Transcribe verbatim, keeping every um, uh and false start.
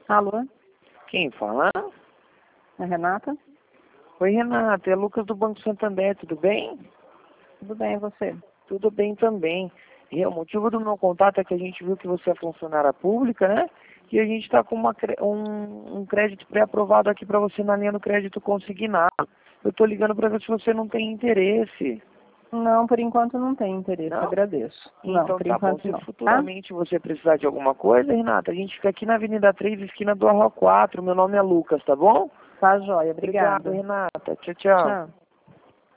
Alô, Quem fala? é Renata? Oi, Renata, é Lucas do Banco Santander, tudo bem? Tudo bem, e você? Tudo bem também. E o motivo do meu contato é que a gente viu que você é funcionária pública, né? E a gente está com uma, cre- um, um crédito pré-aprovado aqui para você na linha do crédito consignado. Eu estou ligando para ver se você não tem interesse. Não, por enquanto não tem interesse, Não? agradeço. Não, Então por tá bom. enquanto Se não, tá? futuramente você precisar de alguma coisa, Renata, a gente fica aqui na Avenida três, esquina do Arroio quatro. Meu nome é Lucas, tá bom? Tá, joia, Obrigado, obrigada. Renata. Tchau, tchau. Tchau.